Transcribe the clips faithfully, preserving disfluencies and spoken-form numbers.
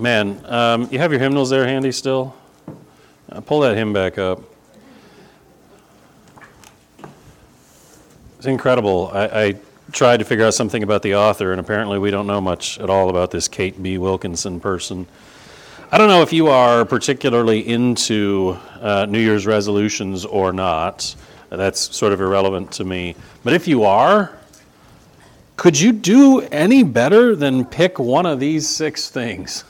Man, um, you have your hymnals there handy still? Uh, pull that hymn back up. It's incredible. I, I tried to figure out something about the author, and apparently we don't know much at all about this Kate B. Wilkinson person. I don't know if you are particularly into uh, New Year's resolutions or not. That's sort of irrelevant to me. But if you are, could you do any better than pick one of these six things?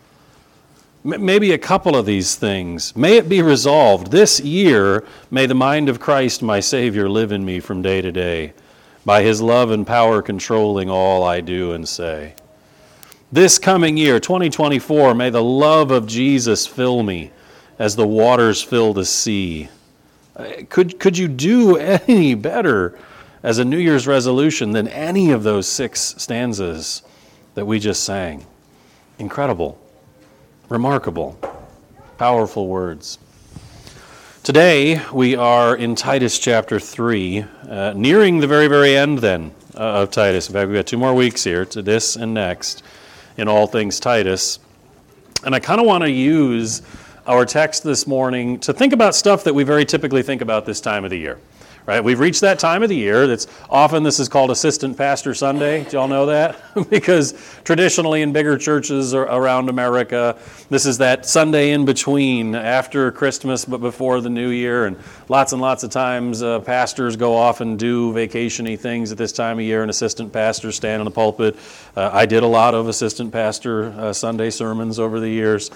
M- maybe a couple of these things. May it be resolved this year, may the mind of Christ my Savior live in me from day to day, by his love and power controlling all I do and say. This coming year, twenty twenty-four, may the love of Jesus fill me as the waters fill the sea. Could, could you do any better as a New Year's resolution than any of those six stanzas that we just sang? Incredible, remarkable, powerful words. Today we are in Titus chapter three, uh, nearing the very, very end then uh, of Titus. In fact, we've got two more weeks here to this and next in all things Titus. And I kind of want to use our text this morning to think about stuff that we very typically think about this time of the year. Right? We've reached that time of the year that's often this is called Assistant Pastor Sunday. Do y'all know that? Because traditionally in bigger churches around America, this is that Sunday in between after Christmas but before the New Year. And lots and lots of times uh, pastors go off and do vacation-y things at this time of year, and assistant pastors stand in the pulpit. Uh, I did a lot of assistant pastor uh, Sunday sermons over the years.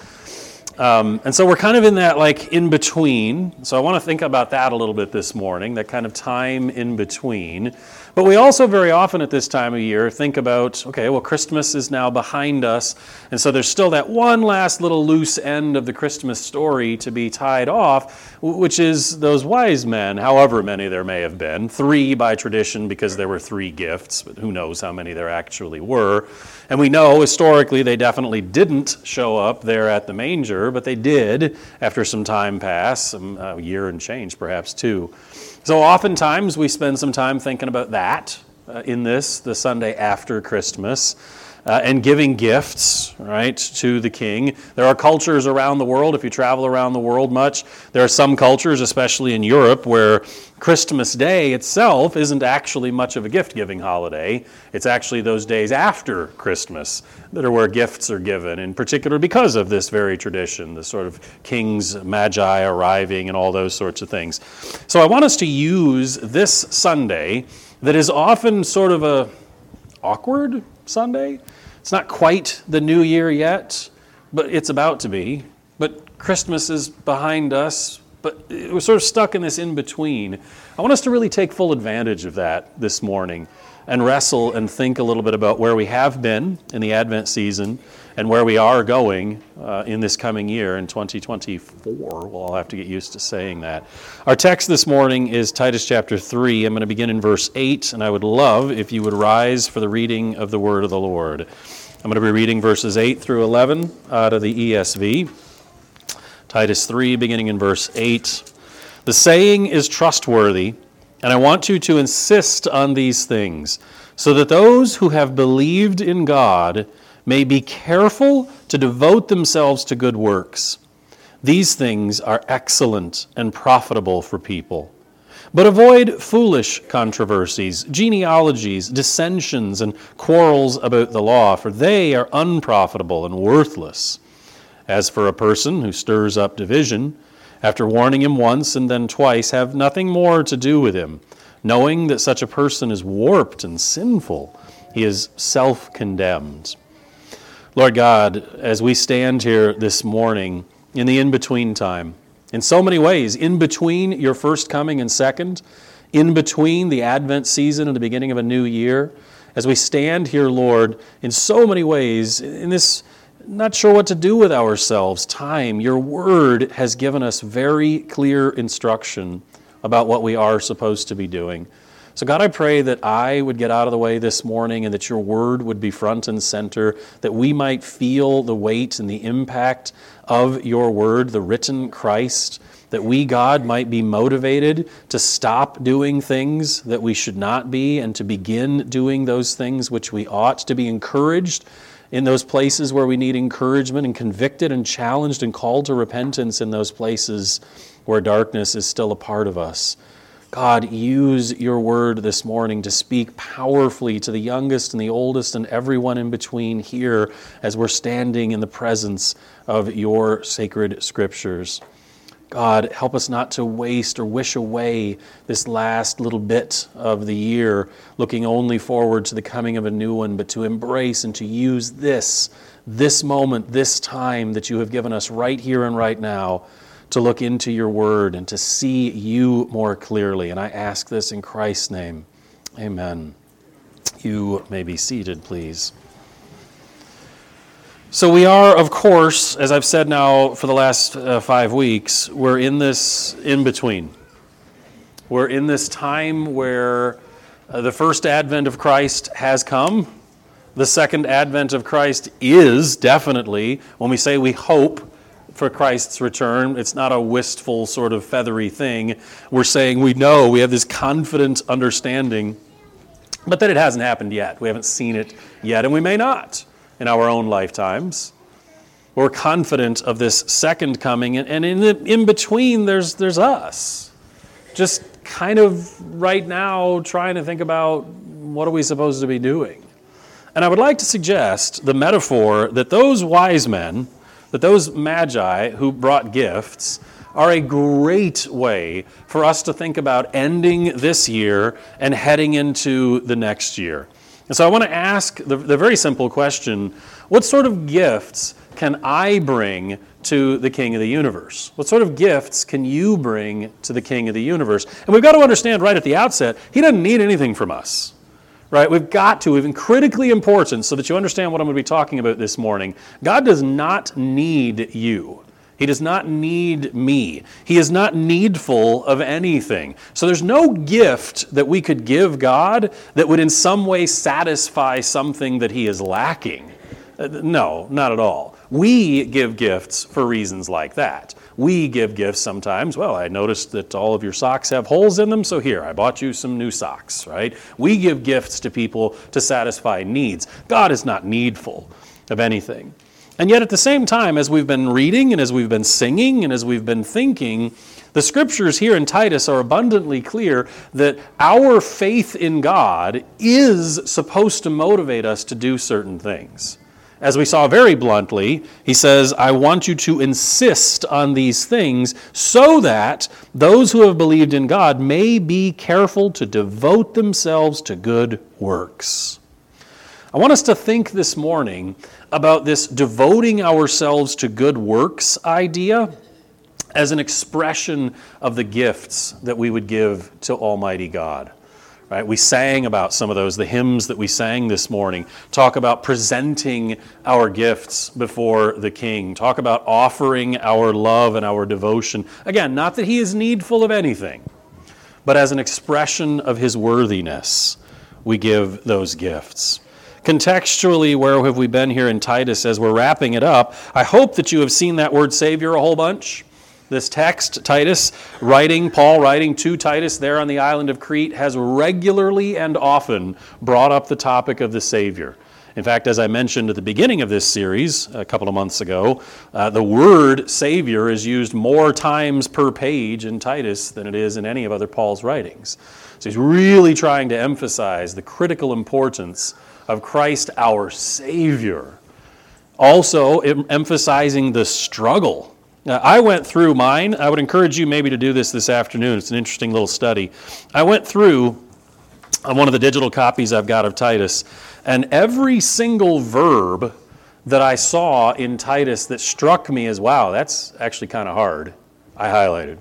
Um, and so we're kind of in that like in between. So I want to think about that a little bit this morning, that kind of time in between. But we also very often at this time of year think about, okay, well, Christmas is now behind us. And so there's still that one last little loose end of the Christmas story to be tied off, which is those wise men, however many there may have been. Three by tradition because there were three gifts, but who knows how many there actually were. And we know historically they definitely didn't show up there at the manger, but they did after some time passed, some uh, year and change perhaps too. So oftentimes we spend some time thinking about that uh, in this, the Sunday after Christmas, uh, and giving gifts, right, to the King. There are cultures around the world, if you travel around the world much, there are some cultures, especially in Europe, where Christmas Day itself isn't actually much of a gift-giving holiday. It's actually those days after Christmas that are where gifts are given, in particular because of this very tradition, the sort of king's magi arriving and all those sorts of things. So I want us to use this Sunday that is often sort of a awkward Sunday. It's not quite the new year yet, but it's about to be. But Christmas is behind us, but we're sort of stuck in this in-between. I want us to really take full advantage of that this morning and wrestle and think a little bit about where we have been in the Advent season and where we are going uh, in this coming year in twenty twenty-four. Well, I'll have to get used to saying that. Our text this morning is Titus chapter three. I'm going to begin in verse eight, and I would love if you would rise for the reading of the word of the Lord. I'm going to be reading verses eight through eleven out of the E S V. Titus three, beginning in verse eight. The saying is trustworthy, and I want you to insist on these things, so that those who have believed in God may be careful to devote themselves to good works. These things are excellent and profitable for people. But avoid foolish controversies, genealogies, dissensions, and quarrels about the law, for they are unprofitable and worthless. As for a person who stirs up division, after warning him once and then twice, have nothing more to do with him, knowing that such a person is warped and sinful. He is self-condemned. Lord God, as we stand here this morning in the in-between time, in so many ways, in between your first coming and second, in between the Advent season and the beginning of a new year, as we stand here, Lord, in so many ways, in this not sure what to do with ourselves time, your word has given us very clear instruction about what we are supposed to be doing. So God, I pray that I would get out of the way this morning and that your word would be front and center, that we might feel the weight and the impact of your word, the written Christ, that we, God, might be motivated to stop doing things that we should not be and to begin doing those things which we ought, to be encouraged in those places where we need encouragement, and convicted and challenged and called to repentance in those places where darkness is still a part of us. God, use your word this morning to speak powerfully to the youngest and the oldest and everyone in between here as we're standing in the presence of your sacred scriptures. God, help us not to waste or wish away this last little bit of the year, looking only forward to the coming of a new one, but to embrace and to use this, this moment, this time that you have given us right here and right now, to look into your word and to see you more clearly. And I ask this in Christ's name. Amen. You may be seated, please. So we are, of course, as I've said now for the last uh, five weeks, we're in this in-between. We're in this time where uh, the first advent of Christ has come. The second advent of Christ is definitely, when we say we hope for Christ's return, it's not a wistful sort of feathery thing. We're saying we know, we have this confident understanding, but that it hasn't happened yet. We haven't seen it yet, and we may not in our own lifetimes. We're confident of this second coming, and, and in the in between, there's there's us, just kind of right now trying to think about what are we supposed to be doing. And I would like to suggest the metaphor that those wise men, that those magi who brought gifts, are a great way for us to think about ending this year and heading into the next year. And so I want to ask the, the very simple question, what sort of gifts can I bring to the King of the universe? What sort of gifts can you bring to the King of the universe? And we've got to understand right at the outset, he doesn't need anything from us. Right? We've got to, even critically important, so that you understand what I'm going to be talking about this morning. God does not need you. He does not need me. He is not needful of anything. So there's no gift that we could give God that would in some way satisfy something that he is lacking. Uh, no, not at all. We give gifts for reasons like that. We give gifts sometimes. Well, I noticed that all of your socks have holes in them, so here, I bought you some new socks, right? We give gifts to people to satisfy needs. God is not needful of anything. And yet at the same time, as we've been reading and as we've been singing and as we've been thinking, the scriptures here in Titus are abundantly clear that our faith in God is supposed to motivate us to do certain things. As we saw very bluntly, he says, I want you to insist on these things so that those who have believed in God may be careful to devote themselves to good works. I want us to think this morning about this devoting ourselves to good works idea as an expression of the gifts that we would give to Almighty God. Right? We sang about some of those. The hymns that we sang this morning talk about presenting our gifts before the King. Talk about offering our love and our devotion. Again, not that he is needful of anything, but as an expression of his worthiness, we give those gifts. Contextually, where have we been here in Titus as we're wrapping it up? I hope that you have seen that word Savior a whole bunch. This text, Titus, writing, Paul writing to Titus there on the island of Crete, has regularly and often brought up the topic of the Savior. In fact, as I mentioned at the beginning of this series a couple of months ago, uh, the word Savior is used more times per page in Titus than it is in any of other Paul's writings. So he's really trying to emphasize the critical importance of Christ our Savior. Also em- emphasizing the struggle. Now, I went through mine. I would encourage you maybe to do this this afternoon. It's an interesting little study. I went through on one of the digital copies I've got of Titus, and every single verb that I saw in Titus that struck me as, wow, that's actually kind of hard, I highlighted.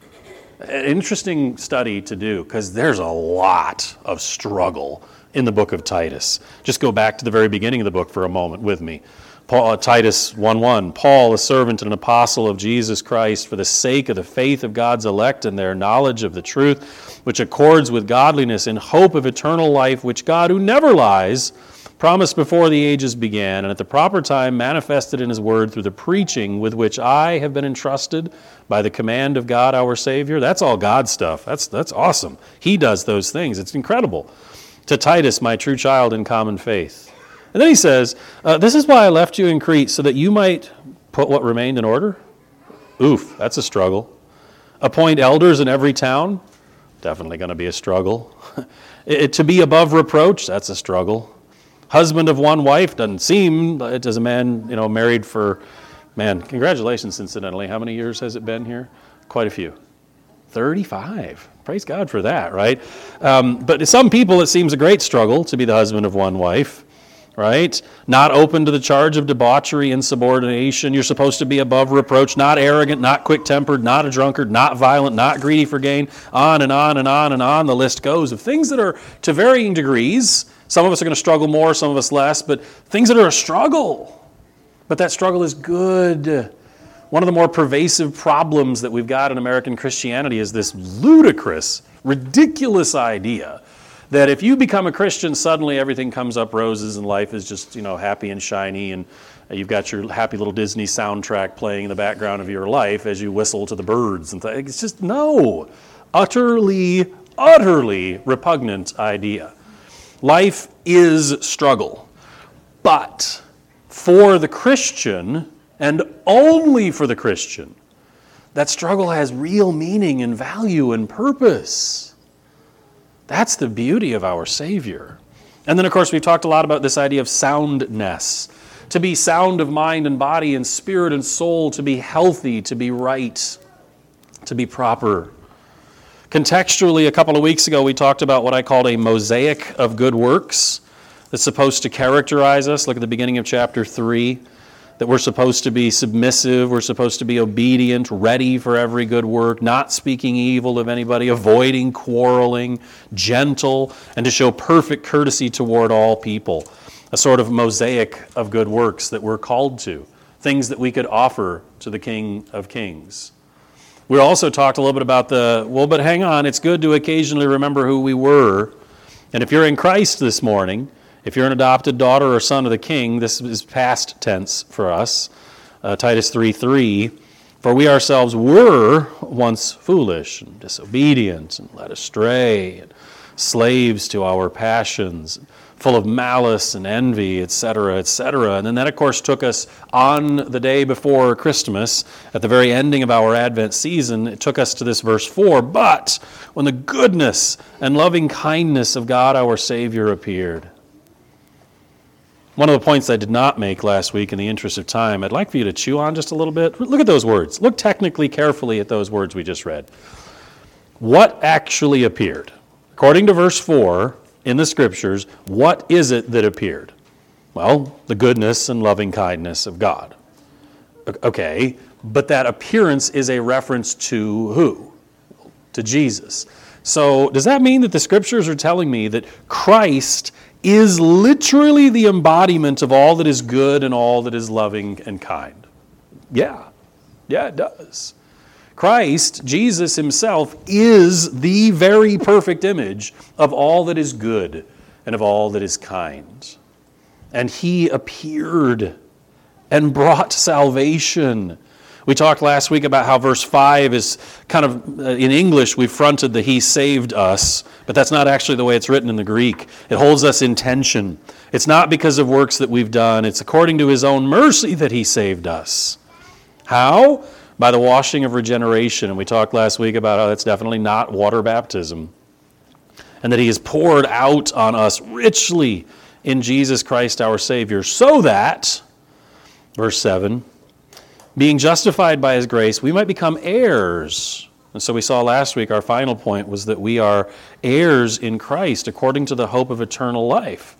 An interesting study to do, because there's a lot of struggle in the book of Titus. Just go back to the very beginning of the book for a moment with me. Paul, uh, Titus one one, Paul, a servant and an apostle of Jesus Christ, for the sake of the faith of God's elect and their knowledge of the truth, which accords with godliness in hope of eternal life, which God, who never lies, promised before the ages began, and at the proper time manifested in his word through the preaching with which I have been entrusted by the command of God our Savior. That's all God stuff. That's, that's awesome. He does those things. It's incredible. To Titus, my true child in common faith, And then he says, uh, this is why I left you in Crete, so that you might put what remained in order. Oof, that's a struggle. Appoint elders in every town. Definitely going to be a struggle. it, to be above reproach, that's a struggle. Husband of one wife, doesn't seem, it is a man, you know, married for, man, congratulations incidentally. How many years has it been here? Quite a few. thirty-five. Praise God for that, right? Um, but to some people it seems a great struggle to be the husband of one wife, right? Not open to the charge of debauchery, insubordination. You're supposed to be above reproach, not arrogant, not quick-tempered, not a drunkard, not violent, not greedy for gain, on and on and on and on the list goes of things that are to varying degrees. Some of us are going to struggle more, some of us less, but things that are a struggle. But that struggle is good. One of the more pervasive problems that we've got in American Christianity is this ludicrous, ridiculous idea that if you become a Christian, suddenly everything comes up roses and life is just, you know, happy and shiny, and you've got your happy little Disney soundtrack playing in the background of your life as you whistle to the birds and things. It's just, no, utterly, utterly repugnant idea. Life is struggle, but for the Christian, and only for the Christian, that struggle has real meaning and value and purpose. That's the beauty of our Savior. And then, of course, we've talked a lot about this idea of soundness. To be sound of mind and body and spirit and soul, to be healthy, to be right, to be proper. Contextually, a couple of weeks ago, we talked about what I called a mosaic of good works that's supposed to characterize us. Look at the beginning of chapter three. That we're supposed to be submissive, we're supposed to be obedient, ready for every good work, not speaking evil of anybody, avoiding quarreling, gentle, and to show perfect courtesy toward all people. A sort of mosaic of good works that we're called to, things that we could offer to the King of Kings. We also talked a little bit about the, well, but hang on, it's good to occasionally remember who we were. And if you're in Christ this morning, if you're an adopted daughter or son of the King, this is past tense for us. Uh, Titus three three, for we ourselves were once foolish and disobedient and led astray, and slaves to our passions, full of malice and envy, et cetera, et cetera. And then that, of course, took us on the day before Christmas, at the very ending of our Advent season, it took us to this verse four, but when the goodness and loving kindness of God our Savior appeared. One of the points I did not make last week in the interest of time, I'd like for you to chew on just a little bit. Look at those words. Look technically carefully at those words we just read. What actually appeared? According to verse four in the Scriptures, what is it that appeared? Well, the goodness and loving kindness of God. Okay, but that appearance is a reference to who? To Jesus. So does that mean that the Scriptures are telling me that Christ is literally the embodiment of all that is good and all that is loving and kind? Yeah, yeah, it does. Christ, Jesus himself, is the very perfect image of all that is good and of all that is kind. And he appeared and brought salvation. We talked last week about how verse five is kind of, uh, in English, we fronted the he saved us, but that's not actually the way it's written in the Greek. It holds us in tension. It's not because of works that we've done. It's according to his own mercy that he saved us. How? By the washing of regeneration. And we talked last week about how that's definitely not water baptism. And that he has poured out on us richly in Jesus Christ our Savior, so that, verse seven, being justified by his grace, we might become heirs. And so we saw last week, our final point was that we are heirs in Christ according to the hope of eternal life.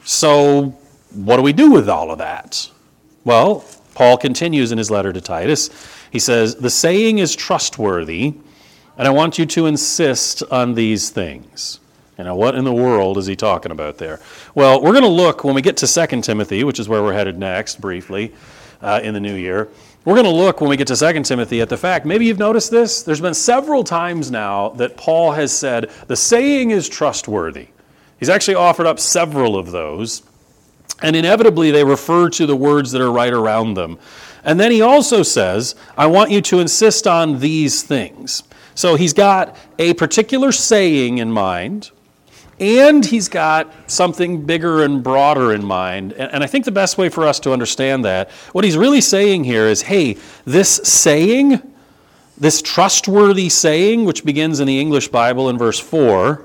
So what do we do with all of that? Well, Paul continues in his letter to Titus. He says, the saying is trustworthy, and I want you to insist on these things. You know, what in the world is he talking about there? Well, we're going to look, when we get to Second Timothy, which is where we're headed next, briefly, uh, in the new year, we're going to look, when we get to Second Timothy, at the fact, maybe you've noticed this, there's been several times now that Paul has said, the saying is trustworthy. He's actually offered up several of those, and inevitably they refer to the words that are right around them. And then he also says, I want you to insist on these things. So he's got a particular saying in mind, And he's got something bigger and broader in mind. And, and I think the best way for us to understand that, what he's really saying here is, hey, this saying, this trustworthy saying, which begins in the English Bible in verse four,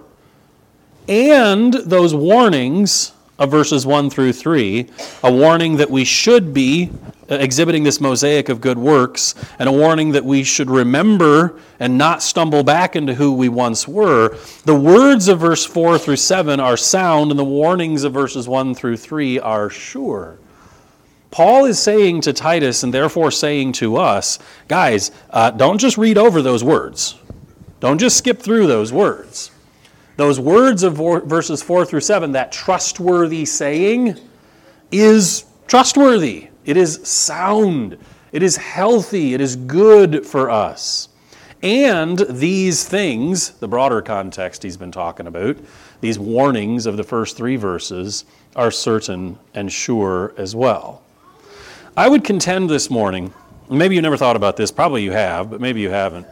and those warnings of verses one through three, a warning that we should be exhibiting this mosaic of good works, and a warning that we should remember and not stumble back into who we once were. The words of verse four through seven are sound, and the warnings of verses one through three are sure. Paul is saying to Titus, and therefore saying to us, guys, uh, don't just read over those words. Don't just skip through those words. Those words of verses four through seven, that trustworthy saying, is trustworthy. It is sound. It is healthy. It is good for us. And these things, the broader context he's been talking about, these warnings of the first three verses, are certain and sure as well. I would contend this morning, maybe you never thought about this, probably you have, but maybe you haven't.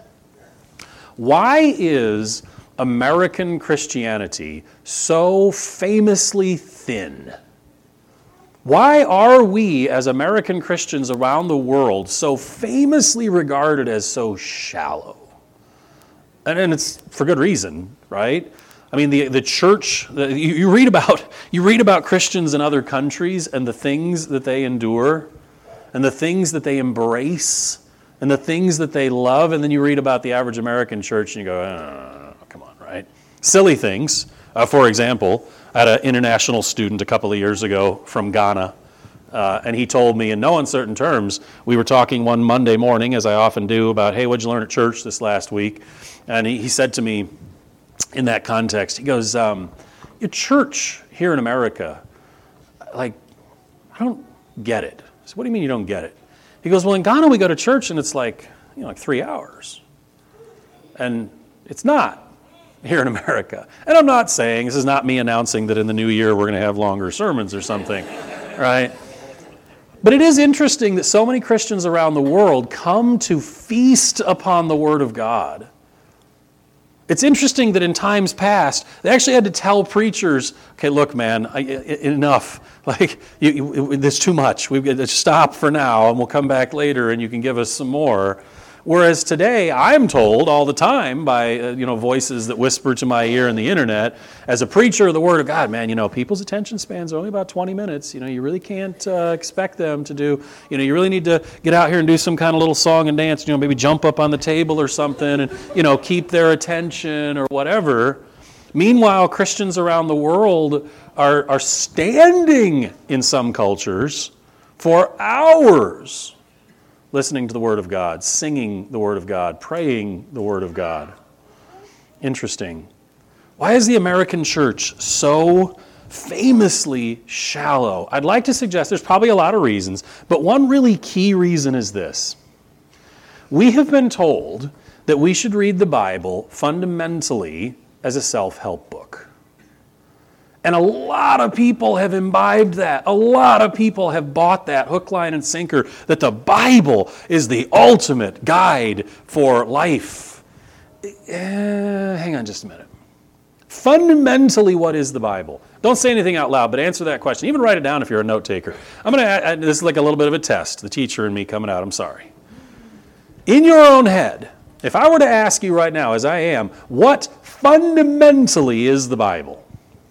Why is American Christianity so famously thin? Why are we, as American Christians around the world, so famously regarded as so shallow? And, and it's for good reason, right? I mean, the the church, the, you, you read about you read about Christians in other countries and the things that they endure, and the things that they embrace, and the things that they love, and then you read about the average American church and you go, oh, come on, right? Silly things. Uh, for example, I had an international student a couple of years ago from Ghana, uh, and he told me in no uncertain terms, we were talking one Monday morning, as I often do, about, hey, what'd you learn at church this last week? And he, he said to me in that context, he goes, um, your church here in America, like, I don't get it. I said, what do you mean you don't get it? He goes, well, in Ghana we go to church and it's like, you know, like three hours. And it's not here in America. And I'm not saying, this is not me announcing that in the new year we're going to have longer sermons or something, right? But it is interesting that so many Christians around the world come to feast upon the Word of God. It's interesting that in times past, they actually had to tell preachers, okay, look, man, I, I, enough. Like, you, you, there's too much. We've got to stop for now, and we'll come back later, and you can give us some more. Whereas today, I'm told all the time by uh, you know voices that whisper to my ear on the internet, as a preacher of the Word of God, man, you know, people's attention spans are only about twenty minutes. You know, you really can't uh, expect them to do, you know, you really need to get out here and do some kind of little song and dance, you know, maybe jump up on the table or something and, you know, keep their attention or whatever. Meanwhile, Christians around the world are, are standing in some cultures for hours listening to the Word of God, singing the Word of God, praying the Word of God. Interesting. Why is the American church so famously shallow? I'd like to suggest there's probably a lot of reasons, but one really key reason is this. We have been told that we should read the Bible fundamentally as a self-help book. And a lot of people have imbibed that. A lot of people have bought that hook, line, and sinker, that the Bible is the ultimate guide for life. Uh, hang on just a minute. Fundamentally, what is the Bible? Don't say anything out loud, but answer that question. Even write it down if you're a note taker. I'm going to. This is like a little bit of a test. The teacher and me coming out. I'm sorry. In your own head, if I were to ask you right now, as I am, what fundamentally is the Bible?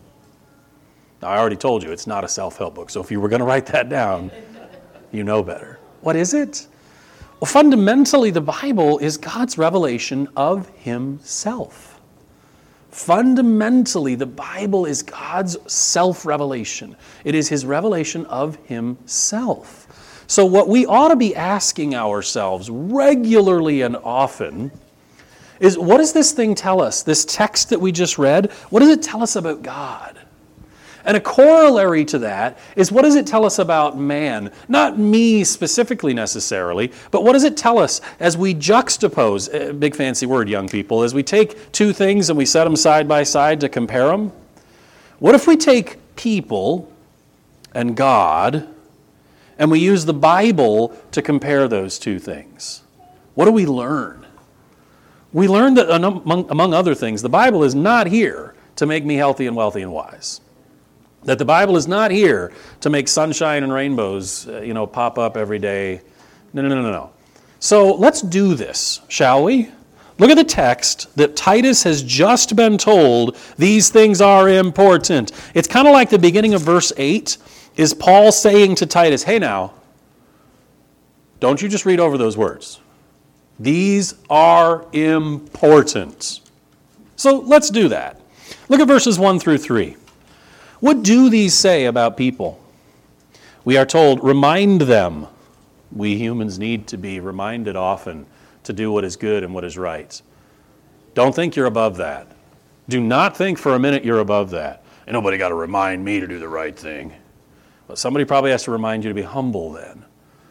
Now, I already told you it's not a self-help book, so if you were going to write that down, you know better. What is it? Well, fundamentally, the Bible is God's revelation of Himself. Fundamentally, the Bible is God's self-revelation. It is His revelation of Himself. So what we ought to be asking ourselves regularly and often is, what does this thing tell us? This text that we just read, what does it tell us about God? And a corollary to that is, what does it tell us about man? Not me specifically necessarily, but what does it tell us as we juxtapose, uh, big fancy word, young people, as we take two things and we set them side by side to compare them? What if we take people and God and we use the Bible to compare those two things? What do we learn? We learn that among, among other things, the Bible is not here to make me healthy and wealthy and wise. That the Bible is not here to make sunshine and rainbows, uh, you know, pop up every day. No, no, no, no, no. So let's do this, shall we? Look at the text that Titus has just been told these things are important. It's kind of like the beginning of verse eight is Paul saying to Titus, hey now, don't you just read over those words. These are important. So let's do that. Look at verses one through three. What do these say about people? We are told, remind them. We humans need to be reminded often to do what is good and what is right. Don't think you're above that. Do not think for a minute you're above that. And nobody got to remind me to do the right thing. But somebody probably has to remind you to be humble then.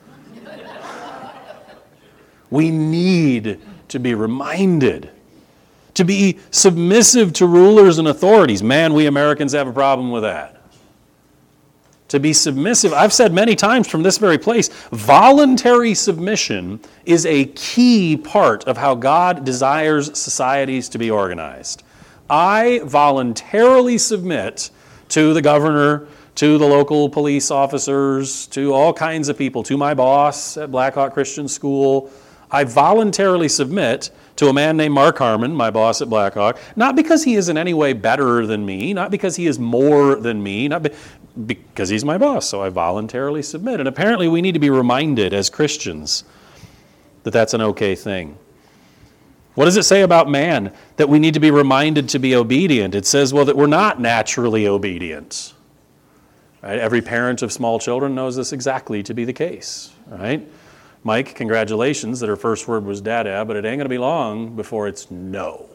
We need to be reminded to be submissive to rulers and authorities. Man, we Americans have a problem with that. To be submissive, I've said many times from this very place, voluntary submission is a key part of how God desires societies to be organized. I voluntarily submit to the governor, to the local police officers, to all kinds of people, to my boss at Blackhawk Christian School. I voluntarily submit to a man named Mark Harmon, my boss at Blackhawk, not because he is in any way better than me, not because he is more than me, not be, because he's my boss, so I voluntarily submit. And apparently we need to be reminded as Christians that that's an okay thing. What does it say about man? That we need to be reminded to be obedient. It says, well, that we're not naturally obedient. Right? Every parent of small children knows this exactly to be the case, right? Mike, congratulations that her first word was dada, but it ain't going to be long before it's no.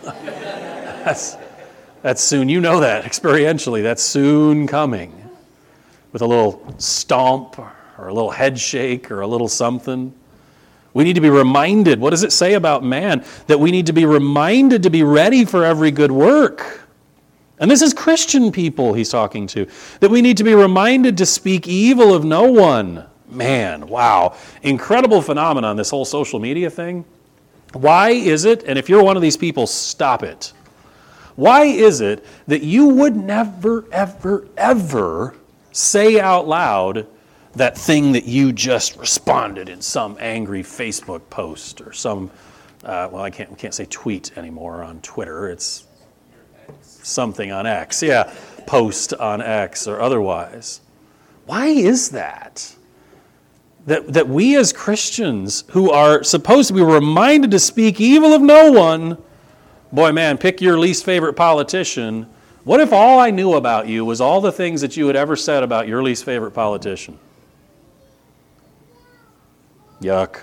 that's, that's soon. You know that experientially. That's soon coming. With a little stomp or a little head shake or a little something. We need to be reminded. What does it say about man? That we need to be reminded to be ready for every good work. And this is Christian people he's talking to. That we need to be reminded to speak evil of no one. Man, wow. Incredible phenomenon, this whole social media thing. Why is it, and if you're one of these people, stop it. Why is it that you would never, ever, ever say out loud that thing that you just responded in some angry Facebook post or some, uh, well, I can't, we can't say tweet anymore on Twitter. It's something on X. Yeah, post on X or otherwise. Why is that? That, that we as Christians who are supposed to be reminded to speak evil of no one, boy, man, pick your least favorite politician. What if all I knew about you was all the things that you had ever said about your least favorite politician? Yuck.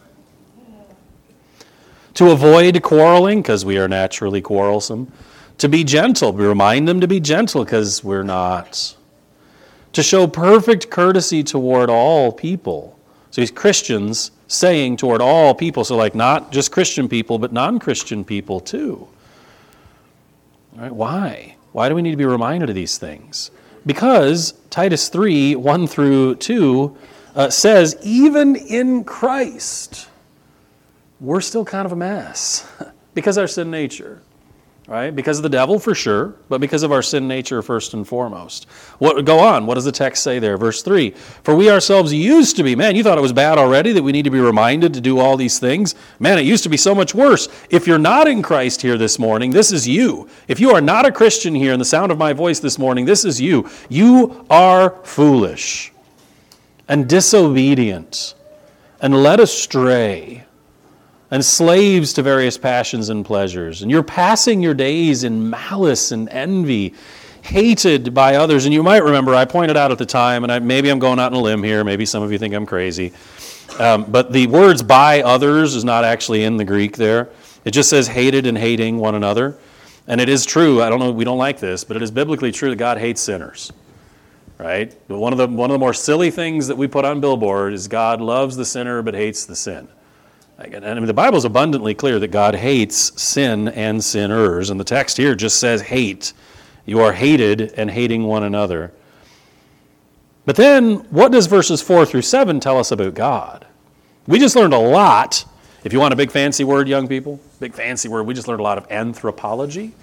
To avoid quarreling, because we are naturally quarrelsome. To be gentle. We remind them to be gentle, because we're not. To show perfect courtesy toward all people. So he's Christians saying toward all people, so like not just Christian people, but non-Christian people too. All right, why? Why do we need to be reminded of these things? Because Titus three, one through two uh, says, even in Christ, we're still kind of a mess because of our sin nature. Right? Because of the devil, for sure, but because of our sin nature first and foremost. What, go on. What does the text say there? Verse three. For we ourselves used to be. Man, you thought it was bad already that we need to be reminded to do all these things? Man, it used to be so much worse. If you're not in Christ here this morning, this is you. If you are not a Christian here in the sound of my voice this morning, this is you. You are foolish and disobedient and led astray and slaves to various passions and pleasures. And you're passing your days in malice and envy, hated by others. And you might remember, I pointed out at the time, and I, maybe I'm going out on a limb here, maybe some of you think I'm crazy, um, but the words by others is not actually in the Greek there. It just says hated and hating one another. And it is true, I don't know, we don't like this, but it is biblically true that God hates sinners. Right? But one of the one of the more silly things that we put on billboard is God loves the sinner but hates the sin. And I mean, the Bible is abundantly clear that God hates sin and sinners. And the text here just says hate. You are hated and hating one another. But then, what does verses four through seven tell us about God? We just learned a lot. If you want a big fancy word, young people, big fancy word, we just learned a lot of anthropology.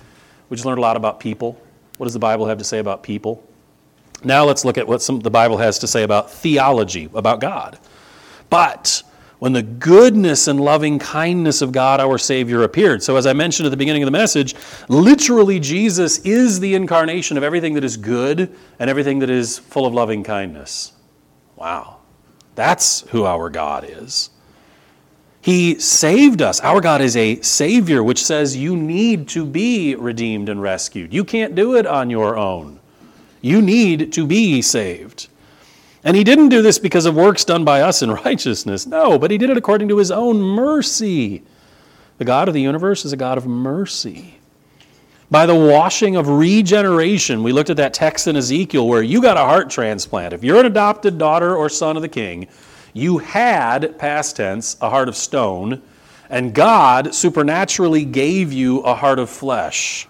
We just learned a lot about people. What does the Bible have to say about people? Now let's look at what some, the Bible has to say about theology, about God. But when the goodness and loving kindness of God our Savior appeared. So as I mentioned at the beginning of the message, literally Jesus is the incarnation of everything that is good and everything that is full of loving kindness. Wow. That's who our God is. He saved us. Our God is a Savior, which says you need to be redeemed and rescued. You can't do it on your own. You need to be saved. And he didn't do this because of works done by us in righteousness. No, but he did it according to his own mercy. The God of the universe is a God of mercy. By the washing of regeneration, we looked at that text in Ezekiel where you got a heart transplant. If you're an adopted daughter or son of the king, you had, past tense, a heart of stone, and God supernaturally gave you a heart of flesh.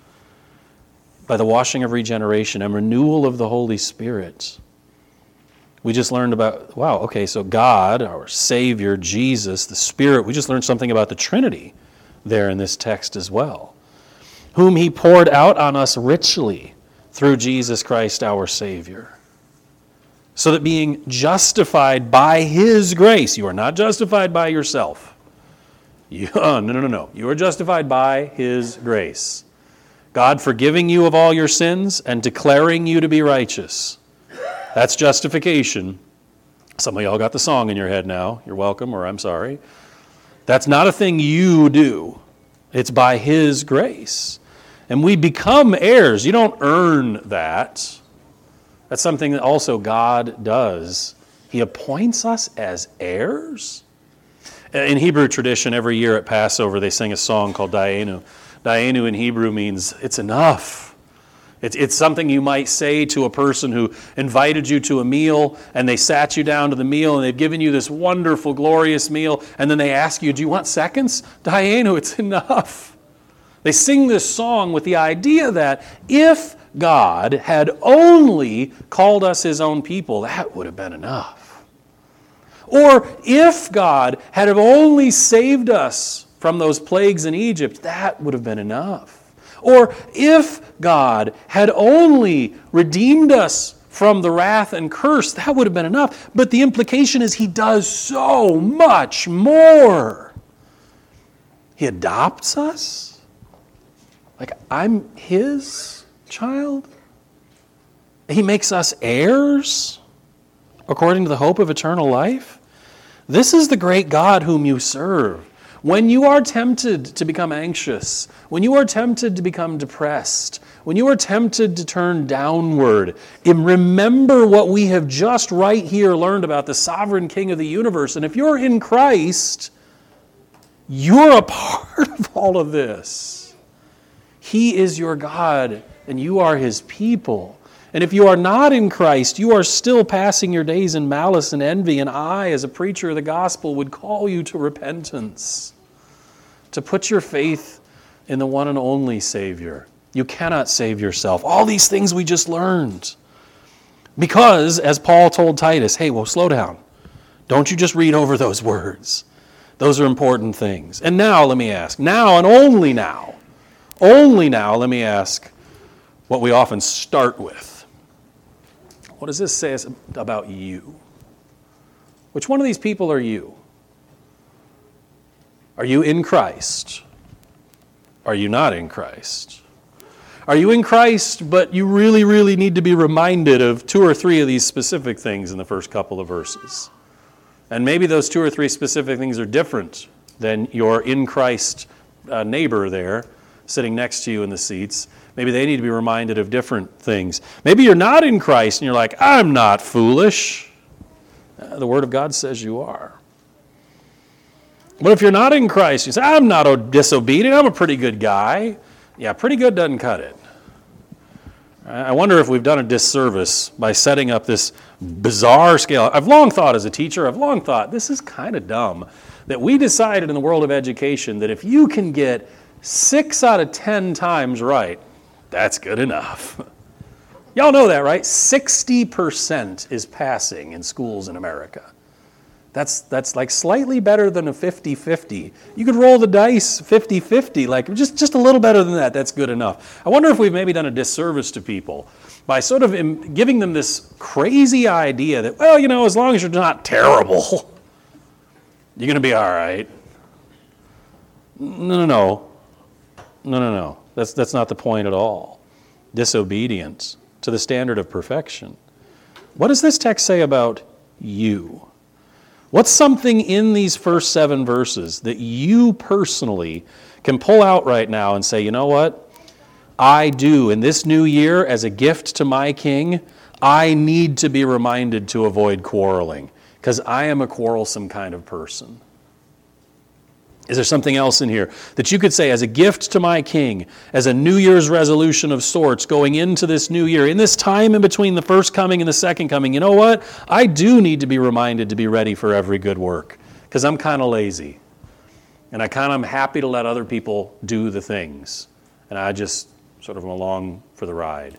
By the washing of regeneration and renewal of the Holy Spirit. We just learned about, wow, okay, so God, our Savior, Jesus, the Spirit, we just learned something about the Trinity there in this text as well. Whom he poured out on us richly through Jesus Christ our Savior. So that being justified by his grace, you are not justified by yourself. You, oh, no, no, no, no. You are justified by his grace. God forgiving you of all your sins and declaring you to be righteous. That's justification. Some of y'all got the song in your head now. You're welcome, or I'm sorry. That's not a thing you do. It's by his grace. And we become heirs. You don't earn that. That's something that also God does. He appoints us as heirs. In Hebrew tradition, every year at Passover, they sing a song called Dayenu. Dayenu in Hebrew means it's enough. It's, it's something you might say to a person who invited you to a meal and they sat you down to the meal and they've given you this wonderful, glorious meal, and then they ask you, do you want seconds? Dayenu, it's enough. They sing this song with the idea that if God had only called us his own people, that would have been enough. Or if God had have only saved us from those plagues in Egypt, that would have been enough. Or if God had only redeemed us from the wrath and curse, that would have been enough. But the implication is he does so much more. He adopts us. Like, I'm his child. He makes us heirs according to the hope of eternal life. This is the great God whom you serve. When you are tempted to become anxious, when you are tempted to become depressed, when you are tempted to turn downward, remember what we have just right here learned about the sovereign King of the universe. And if you're in Christ, you're a part of all of this. He is your God, and you are his people. And if you are not in Christ, you are still passing your days in malice and envy, and I, as a preacher of the gospel, would call you to repentance, to put your faith in the one and only Savior. You cannot save yourself. All these things we just learned. Because, as Paul told Titus, hey, well, slow down. Don't you just read over those words. Those are important things. And now, let me ask, now and only now, only now, let me ask what we often start with. What does this say about you? Which one of these people are you? Are you in Christ? Are you not in Christ? Are you in Christ, but you really, really need to be reminded of two or three of these specific things in the first couple of verses? And maybe those two or three specific things are different than your in Christ uh, neighbor there sitting next to you in the seats. Maybe they need to be reminded of different things. Maybe you're not in Christ and you're like, I'm not foolish. Uh, the Word of God says you are. But if you're not in Christ, you say, I'm not disobedient, I'm a pretty good guy. Yeah, pretty good doesn't cut it. I wonder if we've done a disservice by setting up this bizarre scale. I've long thought as a teacher, I've long thought, this is kind of dumb, that we decided in the world of education that if you can get six out of ten times right, that's good enough. Y'all know that, right? sixty percent is passing in schools in America. That's that's like slightly better than a fifty-fifty. You could roll the dice fifty-fifty, like just, just a little better than that, that's good enough. I wonder if we've maybe done a disservice to people by sort of im- giving them this crazy idea that, well, you know, as long as you're not terrible, you're going to be all right. No, no, no. No, no, no. That's, that's not the point at all. Disobedience to the standard of perfection. What does this text say about you? What's something in these first seven verses that you personally can pull out right now and say, you know what? I do, in this new year, as a gift to my King, I need to be reminded to avoid quarreling, because I am a quarrelsome kind of person. Is there something else in here that you could say as a gift to my King, as a New Year's resolution of sorts going into this new year, in this time in between the first coming and the second coming, you know what? I do need to be reminded to be ready for every good work, because I'm kind of lazy. And I kind of am happy to let other people do the things. And I just sort of am along for the ride.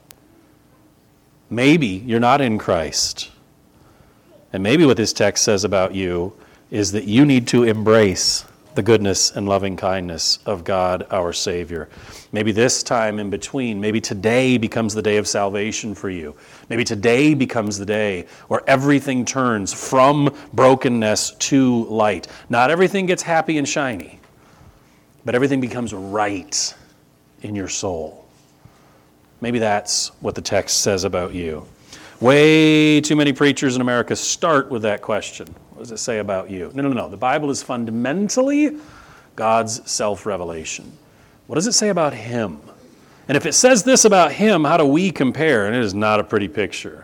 Maybe you're not in Christ. And maybe what this text says about you is that you need to embrace the goodness and loving kindness of God, our Savior. Maybe this time in between, maybe today becomes the day of salvation for you. Maybe today becomes the day where everything turns from brokenness to light. Not everything gets happy and shiny, but everything becomes right in your soul. Maybe that's what the text says about you. Way too many preachers in America start with that question. What does it say about you? No, no, no. The Bible is fundamentally God's self-revelation. What does it say about him? And if it says this about him, how do we compare? And it is not a pretty picture.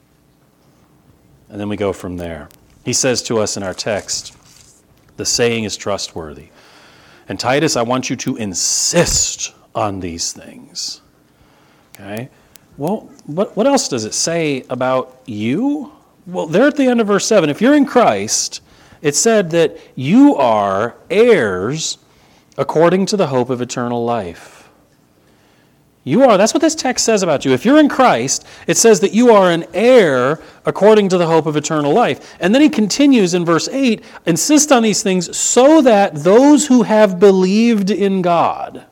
And then we go from there. He says to us in our text, the saying is trustworthy. And Titus, I want you to insist on these things. Okay? Well, what, what else does it say about you? Well, there at the end of verse seven, if you're in Christ, it said that you are heirs according to the hope of eternal life. You are, that's what this text says about you. If you're in Christ, it says that you are an heir according to the hope of eternal life. And then he continues in verse eight, insist on these things so that those who have believed in God.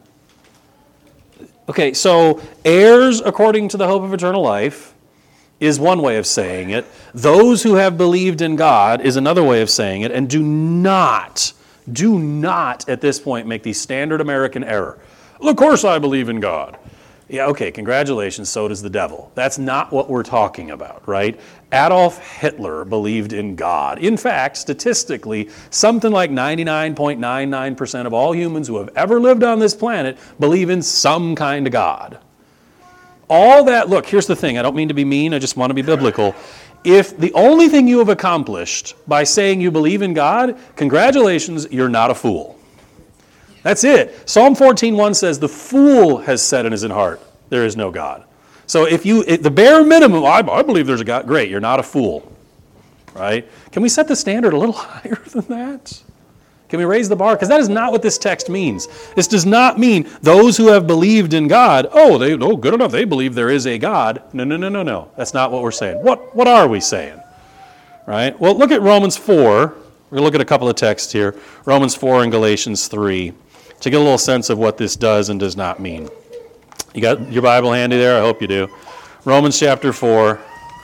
Okay, so heirs according to the hope of eternal life is one way of saying it. Those who have believed in God is another way of saying it. And do not, do not at this point make the standard American error. Well, of course I believe in God. Yeah, okay, congratulations, so does the devil. That's not what we're talking about, right? Adolf Hitler believed in God. In fact, statistically, something like ninety-nine point nine nine percent of all humans who have ever lived on this planet believe in some kind of God. All that, look, here's the thing. I don't mean to be mean, I just want to be biblical. If the only thing you have accomplished by saying you believe in God, congratulations, you're not a fool. That's it. Psalm fourteen one says, the fool has said in his heart, there is no God. So if you, if the bare minimum, I, I believe there's a God, great, you're not a fool, right? Can we set the standard a little higher than that? Can we raise the bar? Because that is not what this text means. This does not mean those who have believed in God, oh, they, oh, good enough, they believe there is a God. No, no, no, no, no. That's not what we're saying. What, what are we saying? Right? Well, look at Romans four. We're going to look at a couple of texts here. Romans four and Galatians three. To get a little sense of what this does and does not mean. You got your Bible handy there? I hope you do. Romans chapter four.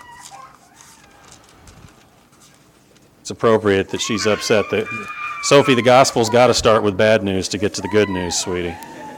It's appropriate that she's upset that, Sophie, the gospel's got to start with bad news to get to the good news, sweetie.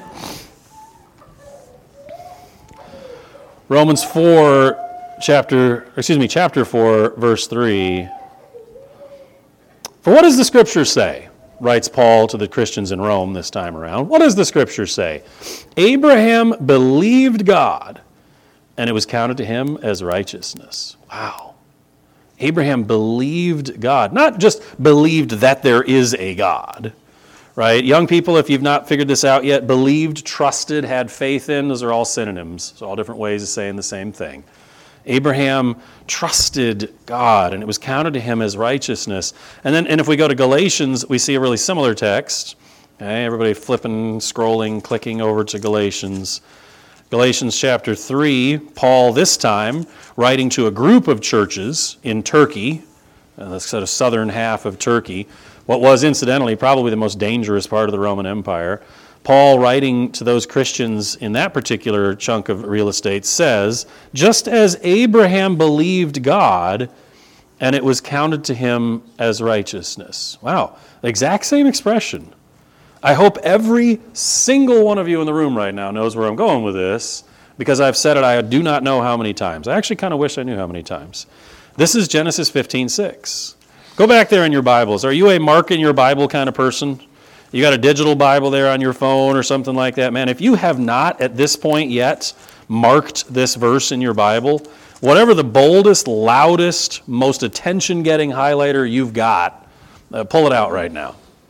Romans four, chapter, excuse me, chapter four, verse three. For what does the Scripture say? Writes Paul to the Christians in Rome this time around. What does the Scripture say? Abraham believed God, and it was counted to him as righteousness. Wow. Abraham believed God. Not just believed that there is a God, right? Young people, if you've not figured this out yet, believed, trusted, had faith in, those are all synonyms. So all different ways of saying the same thing. Abraham trusted God, and it was counted to him as righteousness. And then, and if we go to Galatians, we see a really similar text. Okay, everybody flipping, scrolling, clicking over to Galatians. Galatians chapter three, Paul this time writing to a group of churches in Turkey. uh, the sort of southern half of Turkey, what was incidentally probably the most dangerous part of the Roman Empire. Paul, writing to those Christians in that particular chunk of real estate, says, just as Abraham believed God, and it was counted to him as righteousness. Wow, the exact same expression. I hope every single one of you in the room right now knows where I'm going with this, because I've said it I do not know how many times. I actually kind of wish I knew how many times. This is Genesis fifteen six. Go back there in your Bibles. Are you a mark in your Bible kind of person? You got a digital Bible there on your phone or something like that? Man, if you have not at this point yet marked this verse in your Bible, whatever the boldest, loudest, most attention-getting highlighter you've got, uh, pull it out right now.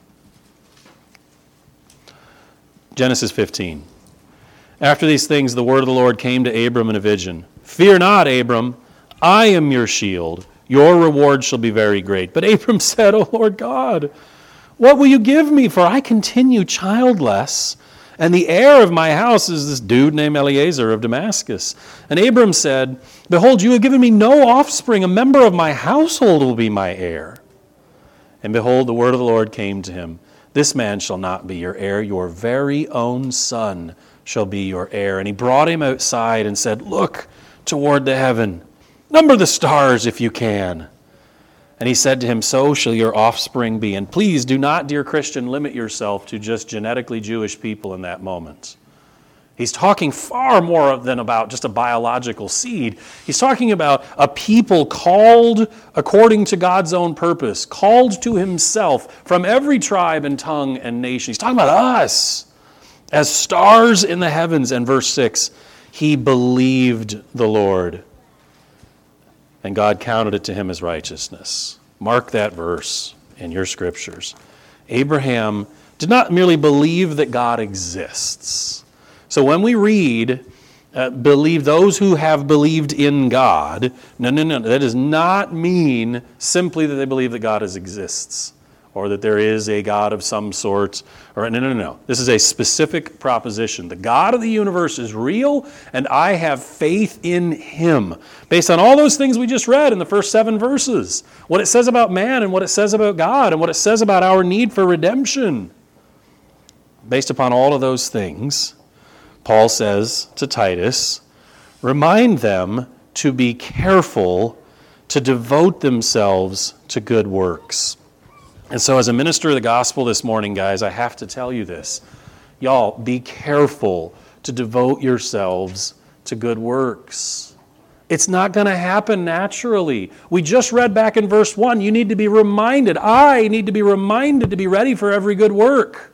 Genesis fifteen. After these things, the word of the Lord came to Abram in a vision. Fear not, Abram, I am your shield. Your reward shall be very great. But Abram said, O Lord God, what will you give me? For I continue childless, and the heir of my house is this dude named Eliezer of Damascus. And Abram said, Behold, you have given me no offspring. A member of my household will be my heir. And behold, the word of the Lord came to him. This man shall not be your heir. Your very own son shall be your heir. And he brought him outside and said, Look toward the heaven. Number the stars if you can. And he said to him, So shall your offspring be. And please do not, dear Christian, limit yourself to just genetically Jewish people in that moment. He's talking far more than about just a biological seed. He's talking about a people called according to God's own purpose, called to himself from every tribe and tongue and nation. He's talking about us as stars in the heavens. And verse six, he believed the Lord, and God counted it to him as righteousness. Mark that verse in your scriptures. Abraham did not merely believe that God exists. So when we read, uh, believe those who have believed in God, no, no, no, that does not mean simply that they believe that God is, exists, or that there is a God of some sort, or no, no, no, no. This is a specific proposition. The God of the universe is real, and I have faith in him. Based on all those things we just read in the first seven verses, what it says about man and what it says about God and what it says about our need for redemption. Based upon all of those things, Paul says to Titus, remind them to be careful to devote themselves to good works. And so as a minister of the gospel this morning, guys, I have to tell you this. Y'all, be careful to devote yourselves to good works. It's not going to happen naturally. We just read back in verse one, you need to be reminded. I need to be reminded to be ready for every good work.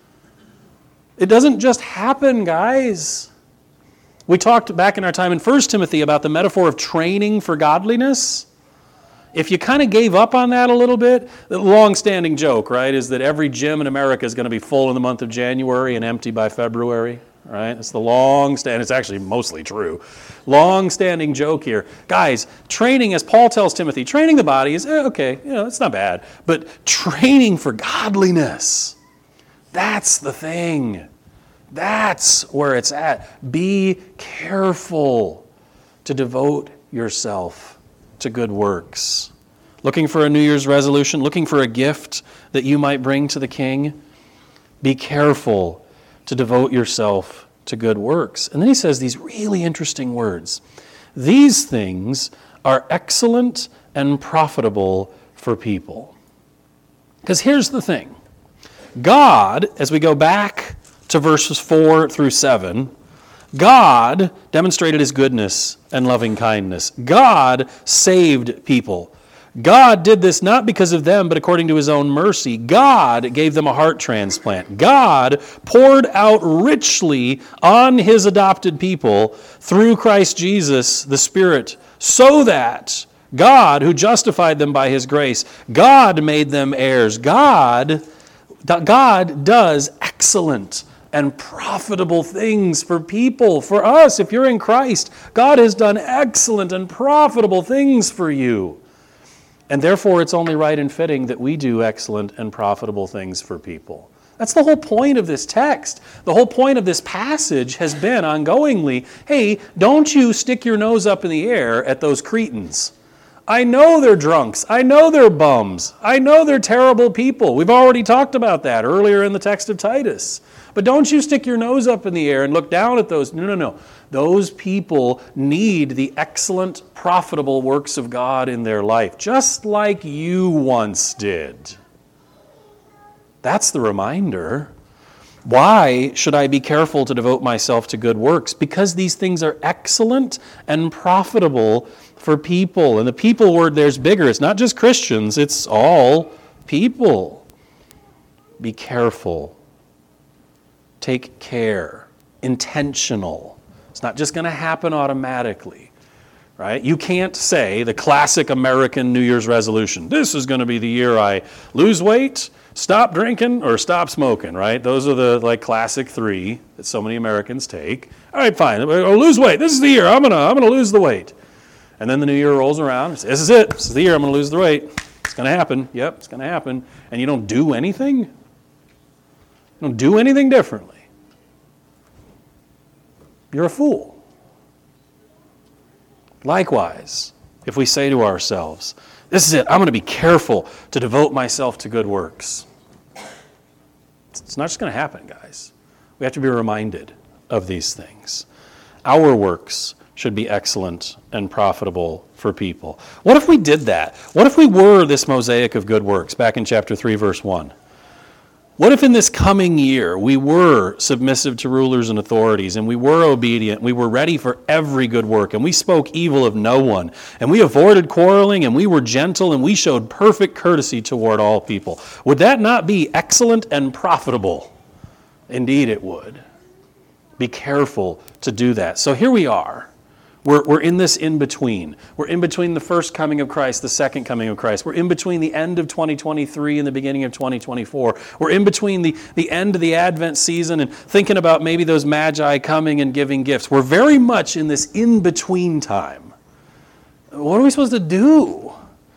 It doesn't just happen, guys. We talked back in our time in First Timothy about the metaphor of training for godliness. If you kind of gave up on that a little bit, the long-standing joke, right, is that every gym in America is going to be full in the month of January and empty by February, right? It's the long-standing, it's actually mostly true, long-standing joke here. Guys, training, as Paul tells Timothy, training the body is, eh, okay, you know, it's not bad, but training for godliness, that's the thing. That's where it's at. Be careful to devote yourself to good works. Looking for a New Year's resolution, looking for a gift that you might bring to the King, be careful to devote yourself to good works. And then he says these really interesting words. These things are excellent and profitable for people. Because here's the thing. God, as we go back to verses four through seven, God demonstrated his goodness and loving kindness. God saved people. God did this not because of them, but according to his own mercy. God gave them a heart transplant. God poured out richly on his adopted people through Christ Jesus, the Spirit, so that God, who justified them by his grace, God made them heirs. God, God does excellent and profitable things for people, for us. If you're in Christ, God has done excellent and profitable things for you. And therefore, it's only right and fitting that we do excellent and profitable things for people. That's the whole point of this text. The whole point of this passage has been ongoingly, hey, don't you stick your nose up in the air at those Cretans. I know they're drunks. I know they're bums. I know they're terrible people. We've already talked about that earlier in the text of Titus. But don't you stick your nose up in the air and look down at those. No, no, no. Those people need the excellent, profitable works of God in their life, just like you once did. That's the reminder. Why should I be careful to devote myself to good works? Because these things are excellent and profitable for people. And the people word there's bigger. It's not just Christians, it's all people. Be careful. Take care. Intentional. It's not just going to happen automatically, right? You can't say the classic American New Year's resolution, this is going to be the year I lose weight, stop drinking, or stop smoking, right? Those are the like classic three that so many Americans take. All right, fine. Or lose weight. This is the year. I'm going to I'm going to lose the weight. And then the new year rolls around. This is it. This is the year I'm going to lose the weight. It's going to happen. Yep, it's going to happen. And you don't do anything? You don't do anything differently. You're a fool. Likewise, if we say to ourselves, this is it, I'm going to be careful to devote myself to good works. It's not just going to happen, guys. We have to be reminded of these things. Our works should be excellent and profitable for people. What if we did that? What if we were this mosaic of good works back in chapter three, verse one? What if in this coming year we were submissive to rulers and authorities, and we were obedient, we were ready for every good work, and we spoke evil of no one, and we avoided quarreling, and we were gentle, and we showed perfect courtesy toward all people? Would that not be excellent and profitable? Indeed it would. Be careful to do that. So here we are. We're, we're in this in-between. We're in between the first coming of Christ, the second coming of Christ. We're in between the end of twenty twenty-three and the beginning of twenty twenty-four. We're in between the, the end of the Advent season and thinking about maybe those magi coming and giving gifts. We're very much in this in-between time. What are we supposed to do?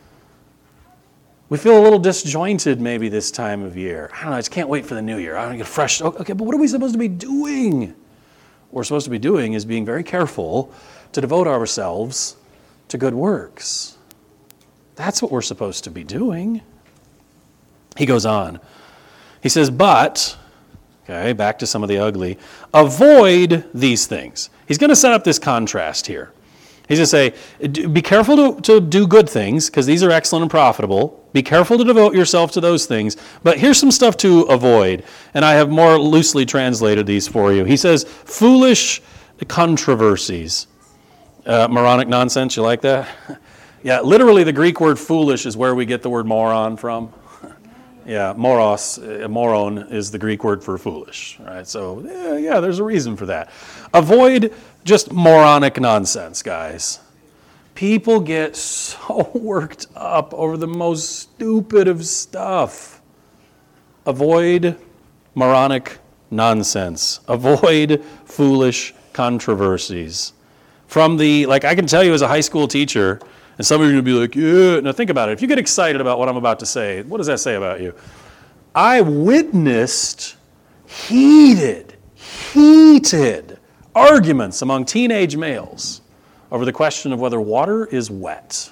We feel a little disjointed maybe this time of year. I don't know, I just can't wait for the new year. I don't get fresh. Okay, but what are we supposed to be doing? What we're supposed to be doing is being very careful to devote ourselves to good works. That's what we're supposed to be doing. He goes on. He says, but, okay, back to some of the ugly, avoid these things. He's going to set up this contrast here. He's going to say, be careful to, to do good things, because these are excellent and profitable. Be careful to devote yourself to those things. But here's some stuff to avoid. And I have more loosely translated these for you. He says, foolish controversies. Uh, moronic nonsense, you like that? Yeah, literally the Greek word foolish is where we get the word moron from. Yeah, moros, uh, moron is the Greek word for foolish. Right? So, yeah, yeah, there's a reason for that. Avoid just moronic nonsense, guys. People get so worked up over the most stupid of stuff. Avoid moronic nonsense. Avoid foolish controversies. From the, like I can tell you as a high school teacher, and some of you are going to be like, yeah. Now think about it. If you get excited about what I'm about to say, what does that say about you? I witnessed heated, heated arguments among teenage males over the question of whether water is wet.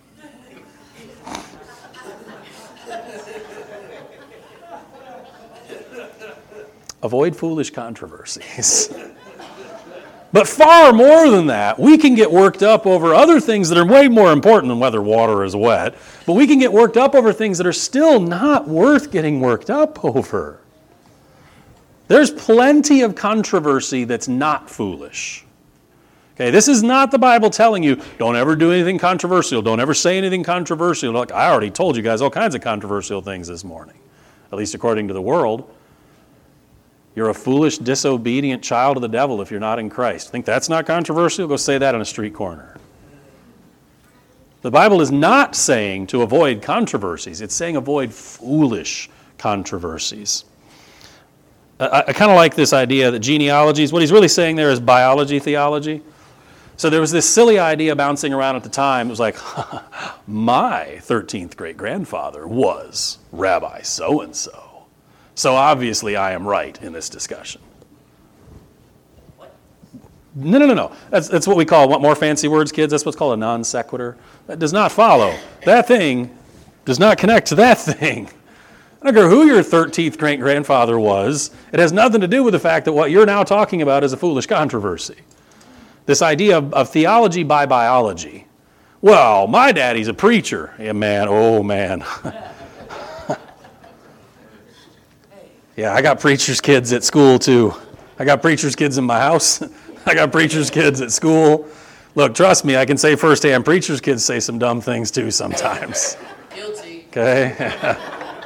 Avoid foolish controversies. But far more than that, we can get worked up over other things that are way more important than whether water is wet. But we can get worked up over things that are still not worth getting worked up over. There's plenty of controversy that's not foolish. Okay, this is not the Bible telling you, don't ever do anything controversial. Don't ever say anything controversial. Look, I already told you guys all kinds of controversial things this morning, at least according to the world. You're a foolish, disobedient child of the devil if you're not in Christ. Think that's not controversial? Go say that on a street corner. The Bible is not saying to avoid controversies. It's saying avoid foolish controversies. I, I kind of like this idea that genealogies, what he's really saying there is biology theology. So there was this silly idea bouncing around at the time. It was like, my thirteenth great-grandfather was Rabbi so-and-so. So obviously I am right in this discussion. No, no, no, no. That's, that's what we call, what more fancy words, kids? That's what's called a non sequitur. That does not follow. That thing does not connect to that thing. I don't care who your thirteenth great-grandfather was. It has nothing to do with the fact that what you're now talking about is a foolish controversy. This idea of, of theology by biology. Well, my daddy's a preacher. Yeah, man, oh, man. Yeah, I got preacher's kids at school, too. I got preacher's kids in my house. I got preacher's kids at school. Look, trust me, I can say firsthand, preacher's kids say some dumb things too sometimes. Guilty. Okay?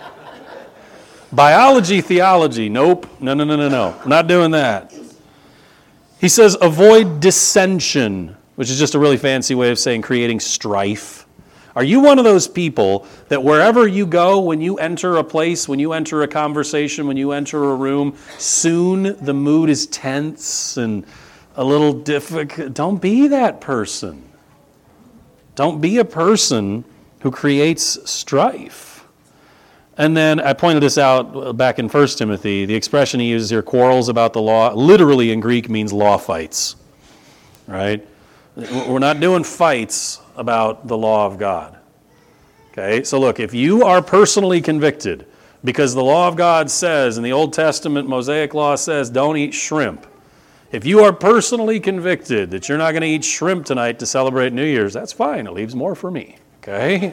Biology, theology, nope. No, no, no, no, no. We're not doing that. He says avoid dissension, which is just a really fancy way of saying creating strife. Are you one of those people that wherever you go, when you enter a place, when you enter a conversation, when you enter a room, soon the mood is tense and a little difficult? Don't be that person. Don't be a person who creates strife. And then I pointed this out back in First Timothy. The expression he uses here, quarrels about the law, literally in Greek means law fights. Right? We're not doing fights about the law of God. Okay? So look, if you are personally convicted because the law of God says, in the Old Testament Mosaic law says, don't eat shrimp. If you are personally convicted that you're not going to eat shrimp tonight to celebrate New Year's, that's fine. It leaves more for me. Okay?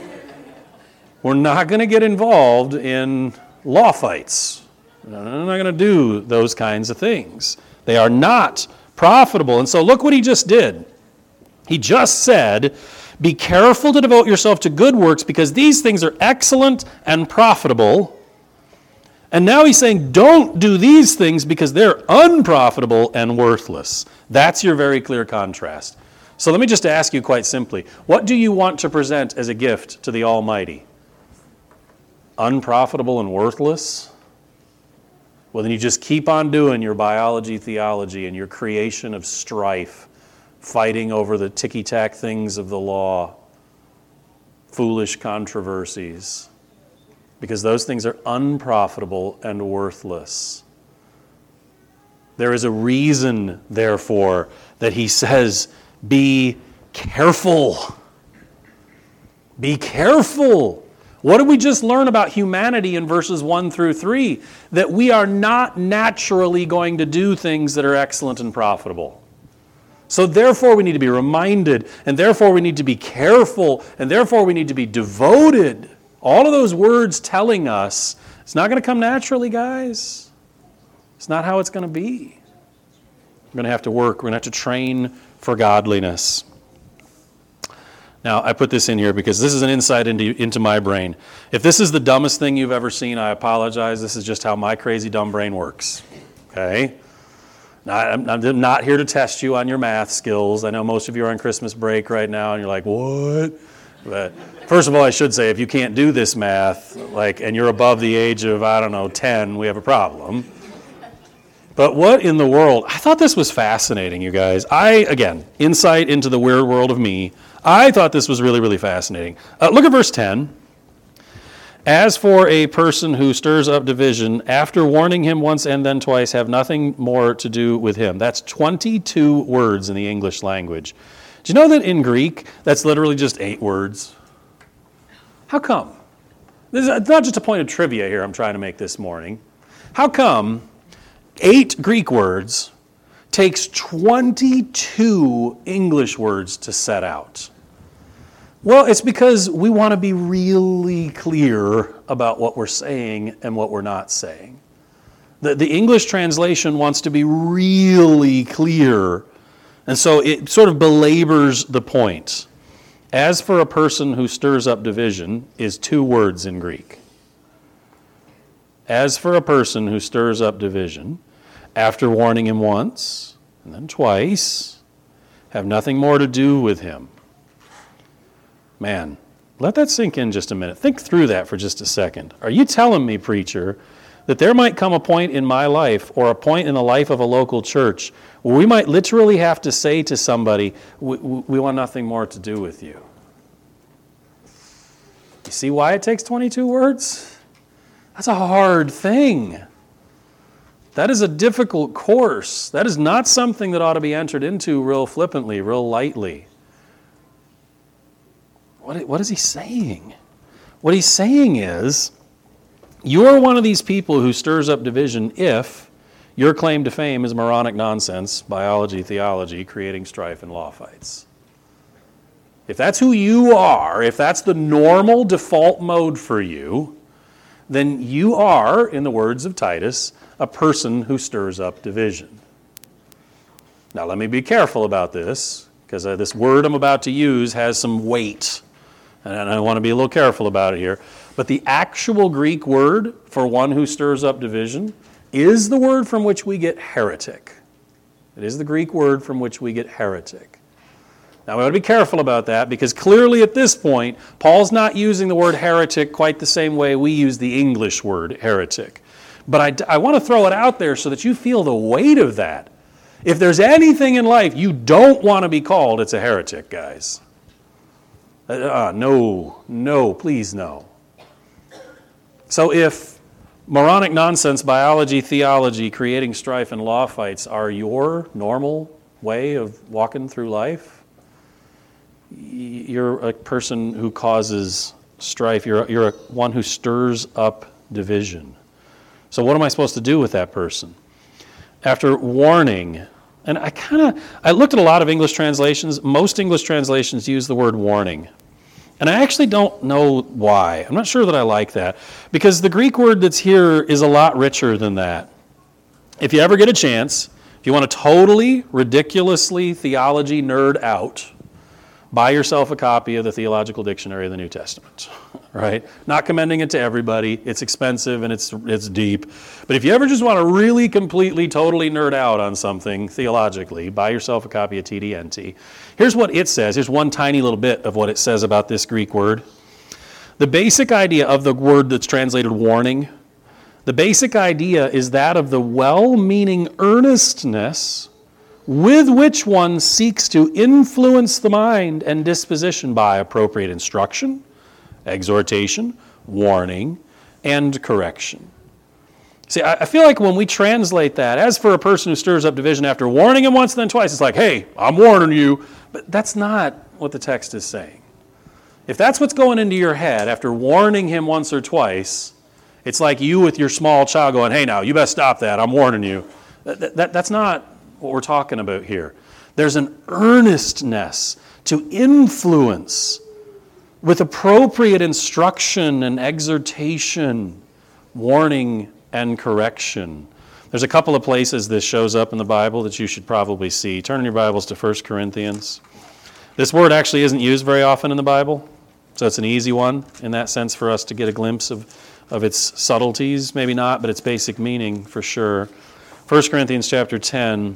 We're not going to get involved in law fights. We're not going to do those kinds of things. They are not profitable. And so look what he just did. He just said, be careful to devote yourself to good works because these things are excellent and profitable. And now he's saying, don't do these things because they're unprofitable and worthless. That's your very clear contrast. So let me just ask you quite simply, what do you want to present as a gift to the Almighty? Unprofitable and worthless? Well, then you just keep on doing your biology, theology, and your creation of strife, fighting over the ticky-tack things of the law, foolish controversies. Because those things are unprofitable and worthless. There is a reason, therefore, that he says, be careful. Be careful. What did we just learn about humanity in verses one through three? That we are not naturally going to do things that are excellent and profitable. So therefore we need to be reminded, and therefore we need to be careful, and therefore we need to be devoted. All of those words telling us it's not going to come naturally, guys. It's not how it's going to be. We're going to have to work. We're going to have to train for godliness. Now, I put this in here because this is an insight into, into my brain. If this is the dumbest thing you've ever seen, I apologize. This is just how my crazy dumb brain works. Okay? Now, I'm, I'm not here to test you on your math skills. I know most of you are on Christmas break right now, and you're like, what? But first of all, I should say, if you can't do this math, like, and you're above the age of, I don't know, ten, we have a problem. But what in the world? I thought this was fascinating, you guys. I, again, insight into the weird world of me. I thought this was really, really fascinating. Uh, look at verse ten. As for a person who stirs up division, after warning him once and then twice, have nothing more to do with him. That's twenty-two words in the English language. Do you know that in Greek, that's literally just eight words? How come? This is not just a point of trivia here I'm trying to make this morning. How come eight Greek words takes twenty-two English words to set out? Well, it's because we want to be really clear about what we're saying and what we're not saying. The, the English translation wants to be really clear. And so it sort of belabors the point. As for a person who stirs up division is two words in Greek. As for a person who stirs up division, after warning him once and then twice, have nothing more to do with him. Man, let that sink in just a minute. Think through that for just a second. Are you telling me, preacher, that there might come a point in my life or a point in the life of a local church where we might literally have to say to somebody, we, we want nothing more to do with you? You see why it takes twenty-two words? That's a hard thing. That is a difficult course. That is not something that ought to be entered into real flippantly, real lightly. What, what is he saying? What he's saying is, you're one of these people who stirs up division if your claim to fame is moronic nonsense, biology, theology, creating strife and law fights. If that's who you are, if that's the normal default mode for you, then you are, in the words of Titus, a person who stirs up division. Now let me be careful about this, because uh, this word I'm about to use has some weight, and I want to be a little careful about it here. But the actual Greek word for one who stirs up division is the word from which we get heretic. It is the Greek word from which we get heretic. Now, we ought to be careful about that, because clearly at this point, Paul's not using the word heretic quite the same way we use the English word heretic. But I, I want to throw it out there so that you feel the weight of that. If there's anything in life you don't want to be called, it's a heretic, guys. Uh, no, no, please no. So if moronic nonsense, biology, theology, creating strife and law fights are your normal way of walking through life, you're a person who causes strife. You're, you're a, one who stirs up division. So what am I supposed to do with that person? After warning, and I kind of, I looked at a lot of English translations. Most English translations use the word warning. And I actually don't know why. I'm not sure that I like that, because the Greek word that's here is a lot richer than that. If you ever get a chance, if you want to totally, ridiculously theology nerd out, buy yourself a copy of the Theological Dictionary of the New Testament, right? Not commending it to everybody. It's expensive and it's it's deep. But if you ever just want to really completely, totally nerd out on something theologically, buy yourself a copy of T D N T. Here's what it says. Here's one tiny little bit of what it says about this Greek word. The basic idea of the word that's translated warning, the basic idea is that of the well-meaning earnestness with which one seeks to influence the mind and disposition by appropriate instruction, exhortation, warning, and correction. See, I feel like when we translate that, as for a person who stirs up division after warning him once and then twice, it's like, hey, I'm warning you. But that's not what the text is saying. If that's what's going into your head after warning him once or twice, it's like you with your small child going, hey, now, you best stop that. I'm warning you. That, that, that's not what we're talking about here. There's an earnestness to influence with appropriate instruction and exhortation, warning and correction. There's a couple of places this shows up in the Bible that you should probably see. Turn in your Bibles to First Corinthians. This word actually isn't used very often in the Bible, so it's an easy one in that sense for us to get a glimpse of, of its subtleties, maybe not, but its basic meaning for sure. First Corinthians chapter ten,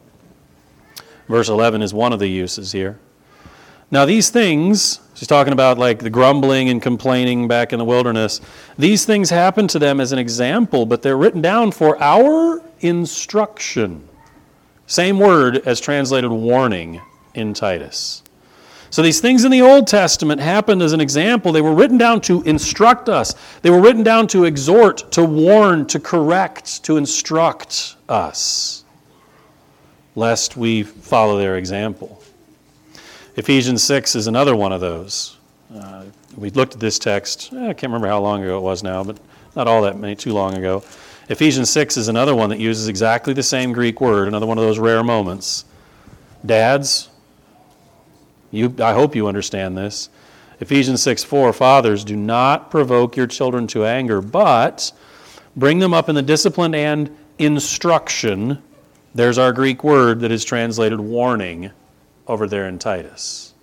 verse eleven is one of the uses here. Now these things, she's talking about like the grumbling and complaining back in the wilderness, these things happen to them as an example, but they're written down for our instruction. Same word as translated warning in Titus. So these things in the Old Testament happened as an example. They were written down to instruct us. They were written down to exhort, to warn, to correct, to instruct us, lest we follow their example. Ephesians six is another one of those. Uh, we looked at this text, eh, I can't remember how long ago it was now, but not all that many, too long ago. Ephesians six is another one that uses exactly the same Greek word, another one of those rare moments. Dads, you, I hope you understand this. Ephesians six four, fathers, do not provoke your children to anger, but bring them up in the discipline and instruction. There's our Greek word that is translated warning over there in Titus.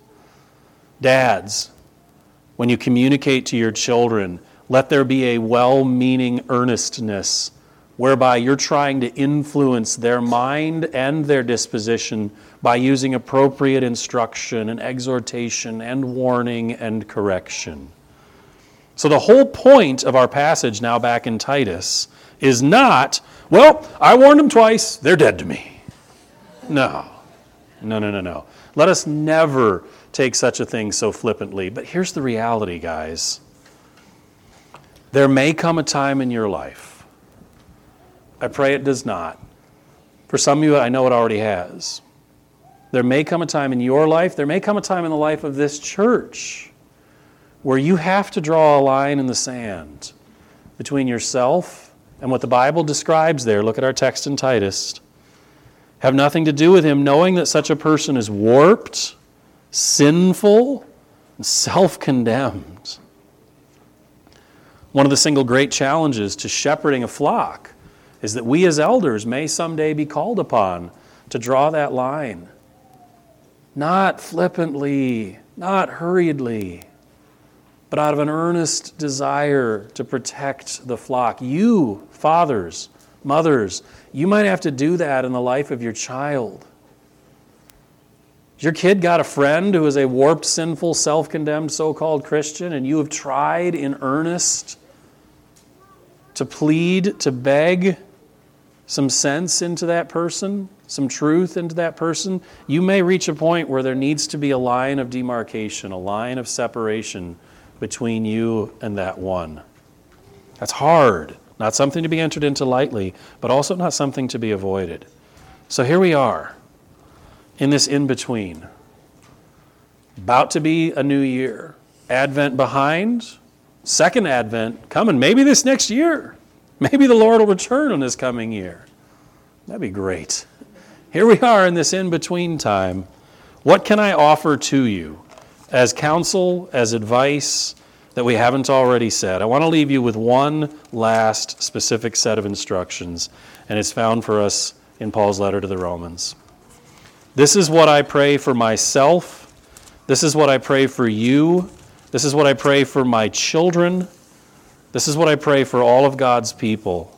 Dads, when you communicate to your children, let there be a well-meaning earnestness whereby you're trying to influence their mind and their disposition by using appropriate instruction and exhortation and warning and correction. So the whole point of our passage now back in Titus is not, well, I warned them twice, they're dead to me. No. No, no, no, no. Let us never take such a thing so flippantly. But here's the reality, guys. There may come a time in your life I pray it does not. For some of you, I know it already has. There may come a time in your life, there may come a time in the life of this church where you have to draw a line in the sand between yourself and what the Bible describes there. Look at our text in Titus. Have nothing to do with him, knowing that such a person is warped, sinful, and self-condemned. One of the single great challenges to shepherding a flock is that we as elders may someday be called upon to draw that line. Not flippantly, not hurriedly, but out of an earnest desire to protect the flock. You, fathers, mothers, you might have to do that in the life of your child. Has your kid got a friend who is a warped, sinful, self-condemned, so-called Christian, and you have tried in earnest to plead, to beg some sense into that person, some truth into that person? You may reach a point where there needs to be a line of demarcation, a line of separation between you and that one. That's hard. Not something to be entered into lightly, but also not something to be avoided. So here we are in this in-between. About to be a new year. Advent behind. Second Advent coming maybe this next year. Maybe the Lord will return on this coming year. That'd be great. Here we are in this in-between time. What can I offer to you as counsel, as advice that we haven't already said? I want to leave you with one last specific set of instructions, and it's found for us in Paul's letter to the Romans. This is what I pray for myself. This is what I pray for you. This is what I pray for my children. This is what I pray for all of God's people.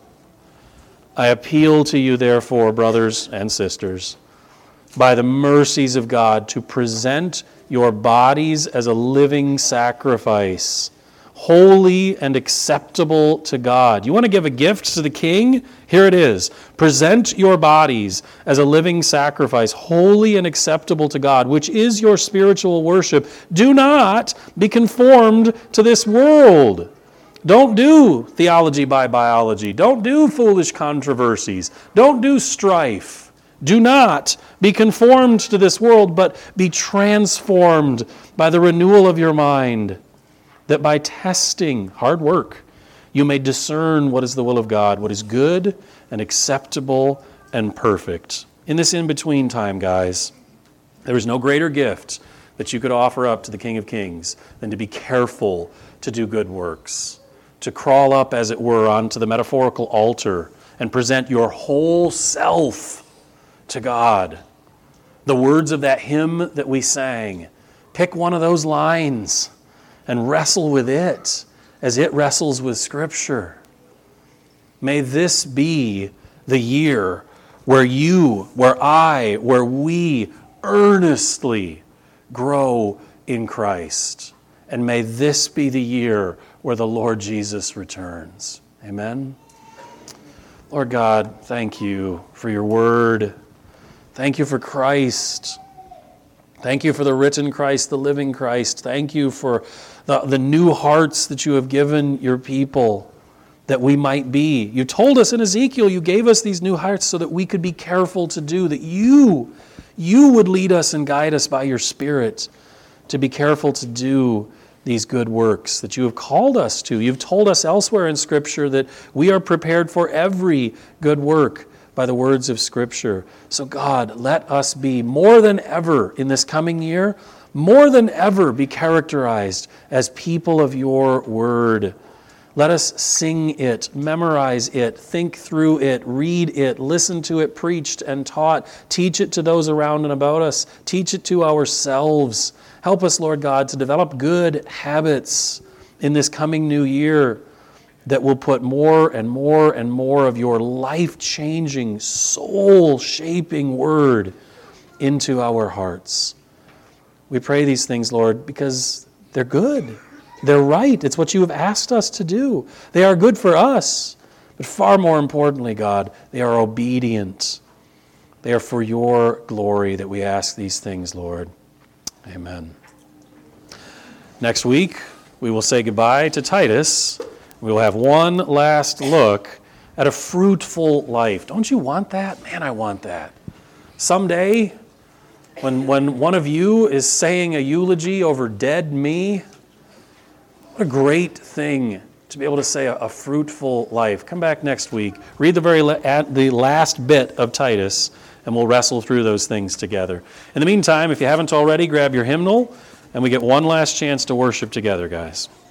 I appeal to you, therefore, brothers and sisters, by the mercies of God, to present your bodies as a living sacrifice, holy and acceptable to God. You want to give a gift to the King? Here it is. Present your bodies as a living sacrifice, holy and acceptable to God, which is your spiritual worship. Do not be conformed to this world. Don't do theology by biology. Don't do foolish controversies. Don't do strife. Do not be conformed to this world, but be transformed by the renewal of your mind, that by testing, hard work, you may discern what is the will of God, what is good and acceptable and perfect. In this in-between time, guys, there is no greater gift that you could offer up to the King of Kings than to be careful to do good works, to crawl up, as it were, onto the metaphorical altar and present your whole self to God. The words of that hymn that we sang, pick one of those lines and wrestle with it as it wrestles with Scripture. May this be the year where you, where I, where we earnestly grow in Christ. And may this be the year where the Lord Jesus returns. Amen. Lord God, thank you for your word. Thank you for Christ. Thank you for the written Christ, the living Christ. Thank you for the, the new hearts that you have given your people, that we might be. You told us in Ezekiel, you gave us these new hearts so that we could be careful to do, that you, you would lead us and guide us by your Spirit to be careful to do these good works that you have called us to. You've told us elsewhere in Scripture that we are prepared for every good work by the words of Scripture. So God, let us be more than ever in this coming year, more than ever be characterized as people of your word. Let us sing it, memorize it, think through it, read it, listen to it preached and taught, teach it to those around and about us, teach it to ourselves. Help us, Lord God, to develop good habits in this coming new year that will put more and more and more of your life-changing, soul-shaping word into our hearts. We pray these things, Lord, because they're good. They're right. It's what you have asked us to do. They are good for us, but far more importantly, God, they are obedient. They are for your glory that we ask these things, Lord. Amen. Next week, we will say goodbye to Titus. We will have one last look at a fruitful life. Don't you want that? Man, I want that. Someday, when, when one of you is saying a eulogy over dead me, what a great thing to be able to say a, a fruitful life. Come back next week. Read the very la- at the last bit of Titus, and we'll wrestle through those things together. In the meantime, if you haven't already, grab your hymnal, and we get one last chance to worship together, guys.